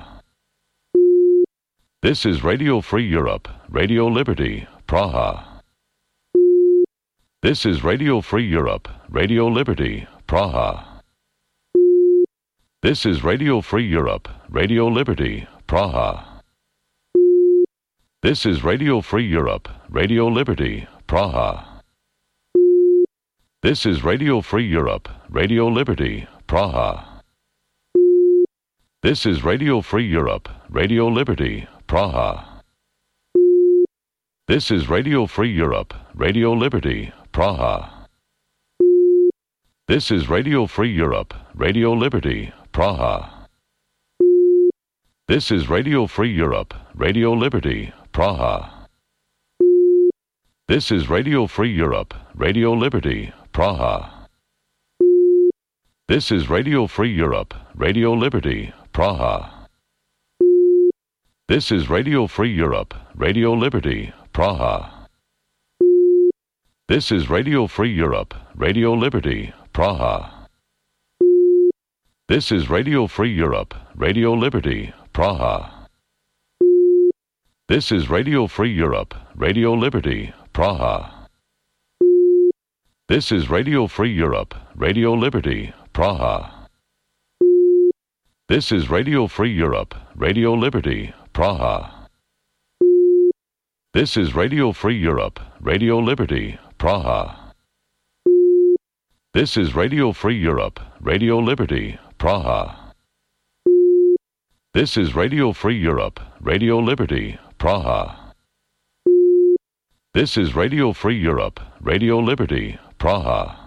A: This is Radio Free Europe, Radio Liberty, Praha. This is Radio Free Europe, Radio Liberty, Praha. This is Radio Free Europe, Radio Liberty, Praha. This is Radio Free Europe, Radio Liberty, Praha. This is Radio Free Europe, Radio Liberty, Praha. This is Radio Free Europe, Radio Liberty, Praha. This is Radio Free Europe, Radio Liberty, Praha. This is Radio Free Europe, Radio Liberty, Praha. This is Radio Free Europe, Radio Liberty, Praha. This is Radio Free Europe, Radio Liberty, Praha. This is Radio Free Europe, Radio Liberty, Praha. This is Radio Free Europe, Radio Liberty, Praha. This is Radio Free Europe, Radio Liberty, Praha. This is Radio Free Europe, Radio Liberty, Praha. This is Radio Free Europe, Radio Liberty, Praha. This is Radio Free Europe, Radio Liberty, Praha. This is Radio Free Europe, Radio Liberty, Praha. This is Radio Free Europe, Radio Liberty, Praha. This is Radio Free Europe, Radio Liberty, Praha. This is Radio Free Europe, Radio Liberty, Praha. This is Radio Free Europe, Radio Liberty, Praha.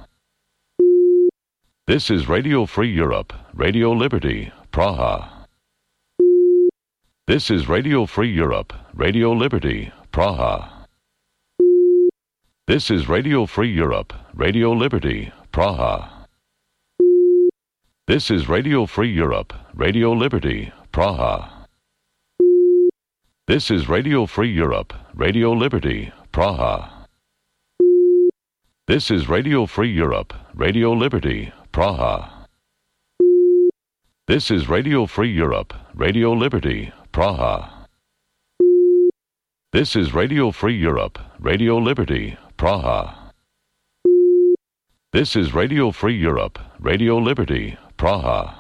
A: This is Radio Free Europe, Radio Liberty, Praha. This is Radio Free Europe, Radio Liberty, Praha. This is Radio Free Europe, Radio Liberty, Praha. This is Radio Free Europe, Radio Liberty, Praha. This is Radio Free Europe, Radio Liberty, Praha. This is Radio Free Europe, Radio Liberty, Praha. This is Radio Free Europe, Radio Liberty, Praha. This is Radio Free Europe, Radio Liberty, Praha. This is Radio Free Europe, Radio Liberty, Praha.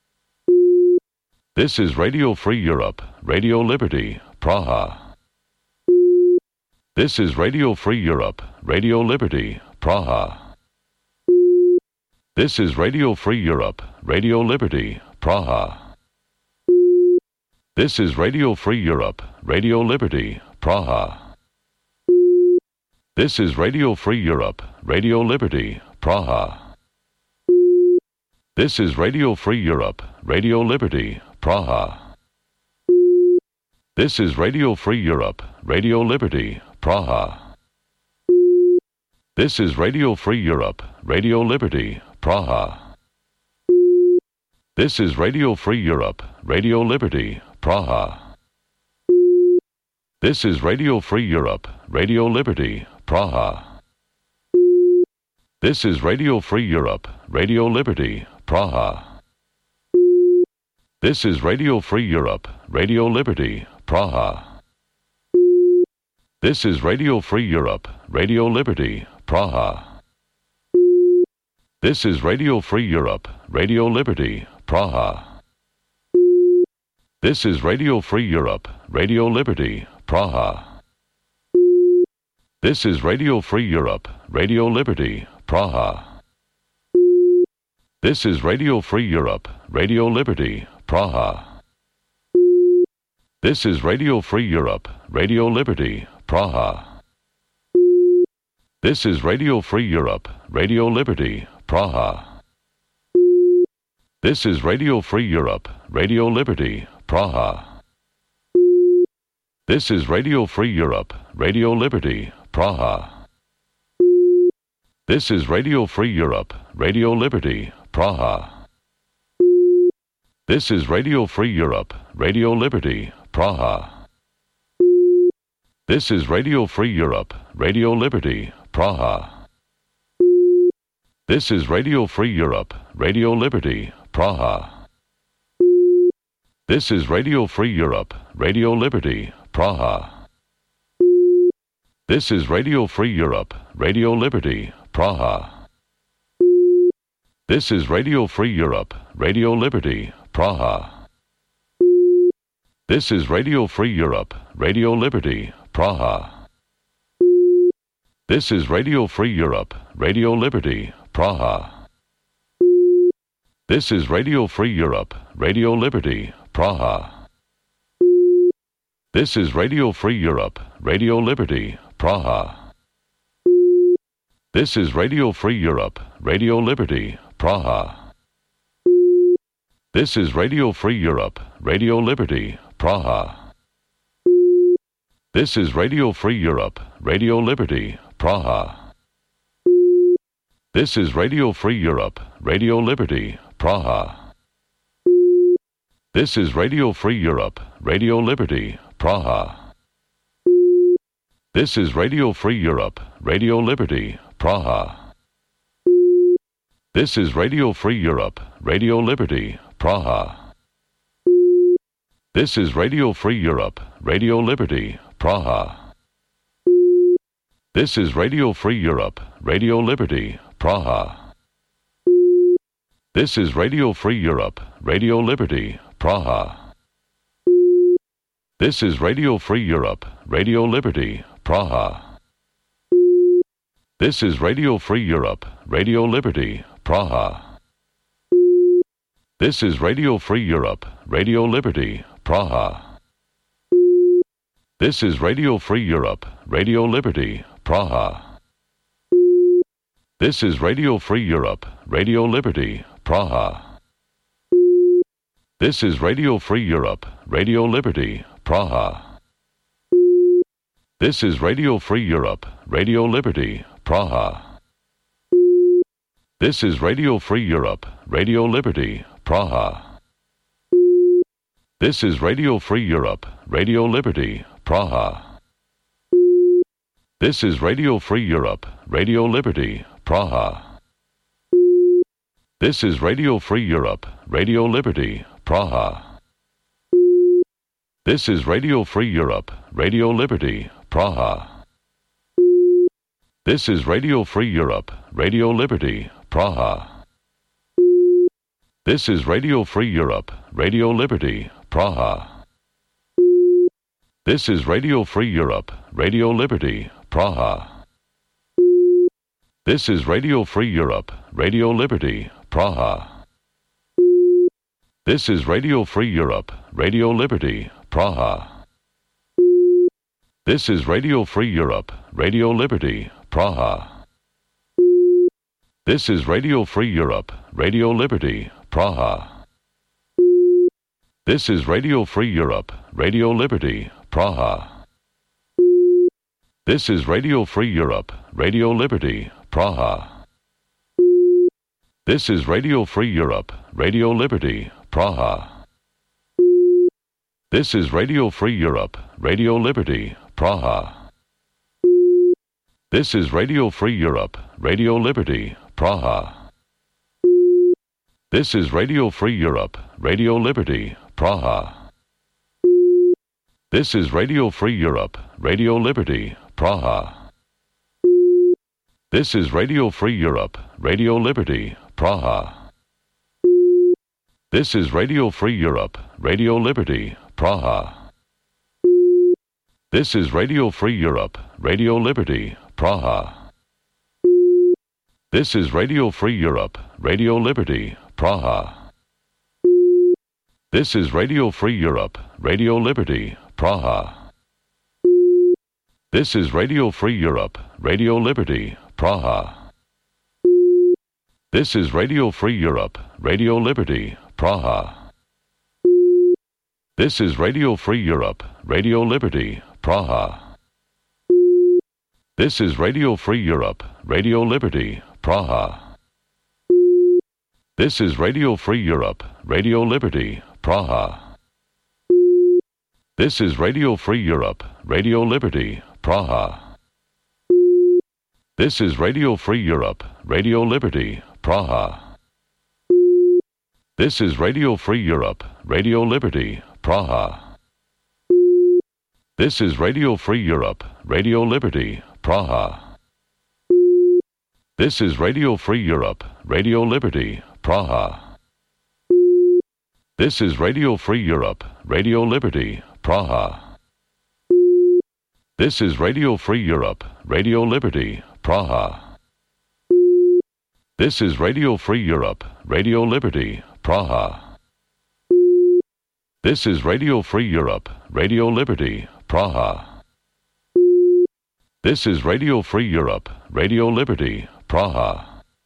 A: This is Radio Free Europe, Radio Liberty, Praha. This is Radio Free Europe, Radio Liberty, Praha. This is Radio Free Europe, Radio Liberty, Praha. This is Radio Free Europe, Radio Liberty, Praha. This is Radio Free Europe, Radio Liberty, Praha. This is Radio Free Europe, Radio Liberty, Praha. This is Radio Free Europe, Radio Liberty, Praha. This is Radio Free Europe, Radio Liberty, Praha. This is Radio Free Europe, Radio Liberty, Praha. This is Radio Free Europe, Radio Liberty, Praha. This is Radio Free Europe, Radio Liberty, Praha. This is Radio Free Europe, Radio Liberty, Praha. This is Radio Free Europe, Radio Liberty, Praha. This is Radio Free Europe, Radio Liberty, Praha. This is Radio Free Europe, Radio Liberty, Praha. This is Radio Free Europe, Radio Liberty, Praha. This is Radio Free Europe, Radio Liberty, Praha. This is Radio Free Europe, Radio Liberty, Praha. This is Radio Free Europe, Radio Liberty, Praha. This is Radio Free Europe, Radio Liberty, Praha. This is Radio Free Europe, Radio Liberty, Praha. This is Radio Free Europe, Radio Liberty, Praha. This is Radio Free Europe, Radio Liberty, Praha. This is Radio Free Europe, Radio Liberty, Praha. This is Radio Free Europe, Radio Liberty, Praha. This is Radio Free Europe, Radio Liberty, Praha. This is Radio Free Europe, Radio Liberty, Praha. This is Radio Free Europe, Radio Liberty, Praha. This is Radio Free Europe, Radio Liberty, Praha. This is Radio Free Europe, Radio Liberty, Praha. This is Radio Free Europe, Radio Liberty, Praha. This is Radio Free Europe, Radio Liberty, Praha. This is Radio Free Europe, Radio Liberty, Praha. This is Radio Free Europe, Radio Liberty, Praha. This is Radio Free Europe, Radio Liberty, Praha. This is Radio Free Europe, Radio Liberty, Praha. This is Radio Free Europe, Radio Liberty, Praha. This is Radio Free Europe, Radio Liberty, Praha. This is Radio Free Europe, Radio Liberty, Praha. This is Radio Free Europe, Radio Liberty, Praha. This is Radio Free Europe, Radio Liberty, Praha. This is Radio Free Europe, Radio Liberty, Praha. This is Radio Free Europe, Radio Liberty, Praha. This is Radio Free Europe, Radio Liberty, Praha. This is Radio Free Europe, Radio Liberty, Praha. This is Radio Free Europe, Radio Liberty, Praha. This is Radio Free Europe, Radio Liberty, Praha. This is Radio Free Europe, Radio Liberty, Praha. This is Radio Free Europe, Radio Liberty, Praha. This is Radio Free Europe, Radio Liberty, Praha. This is Radio Free Europe, Radio Liberty, Praha. This is Radio Free Europe, Radio Liberty, Praha. This is Radio Free Europe, Radio Liberty, Praha. This is Radio Free Europe, Radio Liberty, Praha. This is Radio Free Europe, Radio Liberty, Praha. This is Radio Free Europe, Radio Liberty, Praha. This is Radio Free Europe, Radio Liberty, Praha. This is Radio Free Europe, Radio Liberty, Praha. This is Radio Free Europe, Radio Liberty, Praha. This is Radio Free Europe, Radio Liberty, Praha. This is Radio Free Europe, Radio Liberty, Praha. This is Radio Free Europe, Radio Liberty, Praha. This is Radio Free Europe, Radio Liberty, Praha. This is Radio Free Europe, Radio Liberty, Praha. This is Radio Free Europe, Radio Liberty, Praha. This is Radio Free Europe, Radio Liberty, Praha. This is Radio Free Europe, Radio Liberty, Praha. This is Radio Free Europe, Radio Liberty, Praha. This is Radio Free Europe, Radio Liberty, Praha. This is Radio Free Europe, Radio Liberty, Praha. This is Radio Free Europe, Radio Liberty, Praha. This is Radio Free Europe, Radio Liberty, Praha. This is Radio Free Europe, Radio Liberty, Praha. This is Radio Free Europe, Radio Liberty, Praha. This is Radio Free Europe, Radio Liberty, Praha. This is Radio Free Europe, Radio Liberty, Praha. This is Radio Free Europe, Radio Liberty, Praha. This is Radio Free Europe, Radio Liberty, Praha. This is Radio Free Europe, Radio Liberty, Praha. This is Radio Free Europe, Radio Liberty, Praha. This is Radio Free Europe, Radio Liberty, Praha. This is Radio Free Europe, Radio Liberty, Praha. This is Radio Free Europe, Radio Liberty, Praha. This is Radio Free Europe, Radio Liberty, Praha. This is Radio Free Europe, Radio Liberty, Praha. This is Radio Free Europe, Radio Liberty, Praha. This is Radio Free Europe, Radio Liberty, Praha. This is Radio Free Europe, Radio Liberty, Praha.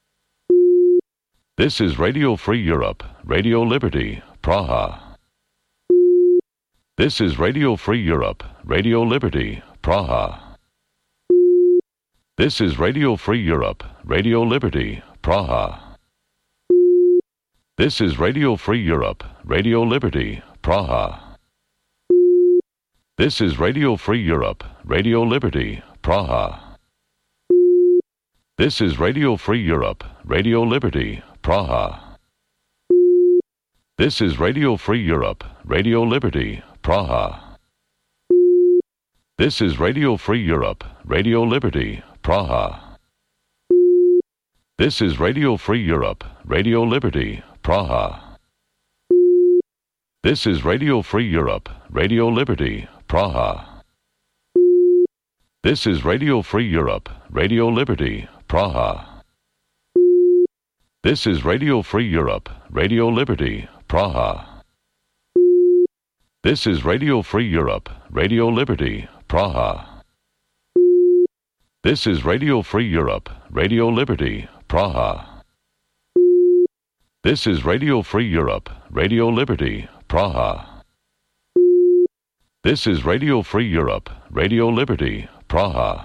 A: This is Radio Free Europe, Radio Liberty, Praha. This is Radio Free Europe, Radio Liberty, Praha. This is Radio Free Europe, Radio Liberty, Praha. This is Radio Free Europe, Radio Liberty, Praha. This is Radio Free Europe, Radio Liberty, Praha. This is Radio Free Europe, Radio Liberty, Praha. This is Radio Free Europe, Radio Liberty, Praha. This is Radio Free Europe, Radio Liberty, Praha. This is Radio Free Europe, Radio Liberty, Praha. This is Radio Free Europe, Radio Liberty, Praha. This is Radio Free Europe, Radio Liberty, Praha. This is Radio Free Europe, Radio Liberty, Praha. This is Radio Free Europe, Radio Liberty, Praha. This is Radio Free Europe, Radio Liberty, Praha. This is Radio Free Europe, Radio Liberty, Praha. This is Radio Free Europe, Radio Liberty, Praha.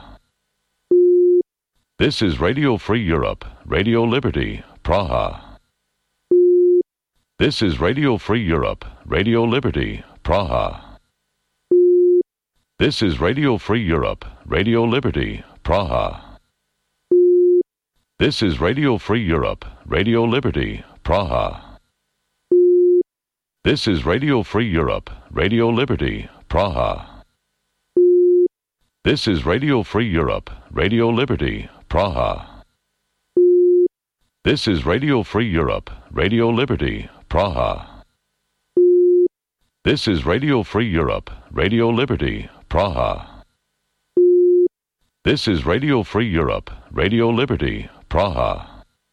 A: This is Radio Free Europe, Radio Liberty, Praha. This is Radio Free Europe, Radio Liberty, Praha. This is Radio Free Europe, Radio Liberty, Praha. This is Radio Free Europe, Radio Liberty, Praha. This is Radio Free Europe, Radio Liberty, Praha. This is Radio Free Europe, Radio Liberty, Praha. This is Radio Free Europe, Radio Liberty, Praha. This is Radio Free Europe, Radio Liberty, Praha. This is Radio Free Europe, Radio Liberty, Praha.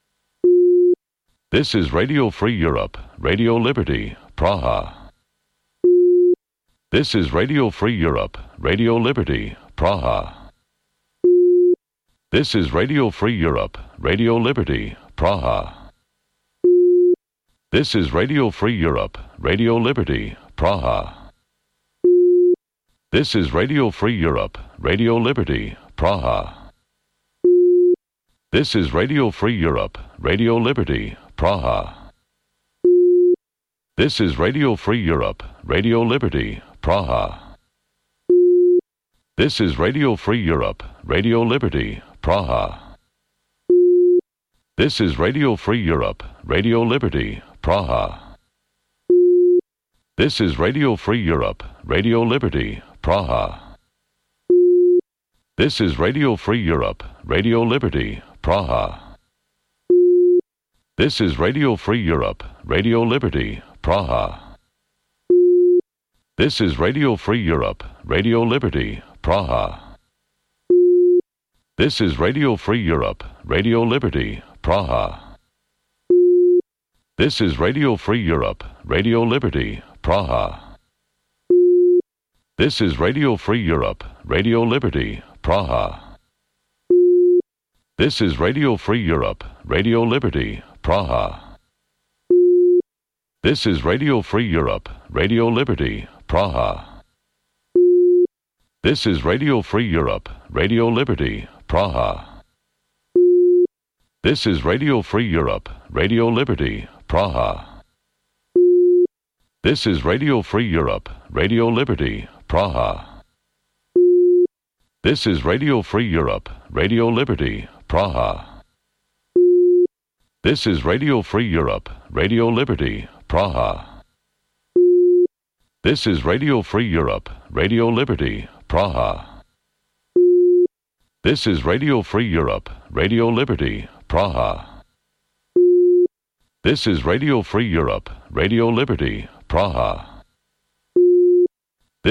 A: This is Radio Free Europe, Radio Liberty, Praha. This is Radio Free Europe, Radio Liberty, Praha. This is Radio Free Europe, Radio Liberty, Praha. This is Radio Free Europe, Radio Liberty, Praha. This is Radio Free Europe, Radio Liberty, Praha. This is Radio Free Europe, Radio Liberty, Praha. This is Radio Free Europe, Radio Liberty, Praha. This is Radio Free Europe, Radio Liberty, Praha. This is Radio Free Europe, Radio Liberty, Praha. This is Radio Free Europe, Radio Liberty, Praha. This is Radio Free Europe, Radio Liberty, Praha. This is Radio Free Europe, Radio Liberty, Praha. This is Radio Free Europe, Radio Liberty, Praha. This is Radio Free Europe, Radio Liberty, Praha. This is Radio Free Europe, Radio Liberty, Praha. This is Radio Free Europe, Radio Liberty, Praha. This is Radio Free Europe, Radio Liberty, Praha. This is Radio Free Europe, Radio Liberty, Praha. This is Radio Free Europe, Radio Liberty, Praha. This is Radio Free Europe, Radio Liberty, Praha. This is Radio Free Europe, Radio Liberty, Praha. This is Radio Free Europe, Radio Liberty, Praha. This is Radio Free Europe, Radio Liberty, Praha. This is Radio Free Europe, Radio Liberty, Praha. This is Radio Free Europe, Radio Liberty, Praha. This is Radio Free Europe, Radio Liberty, Praha.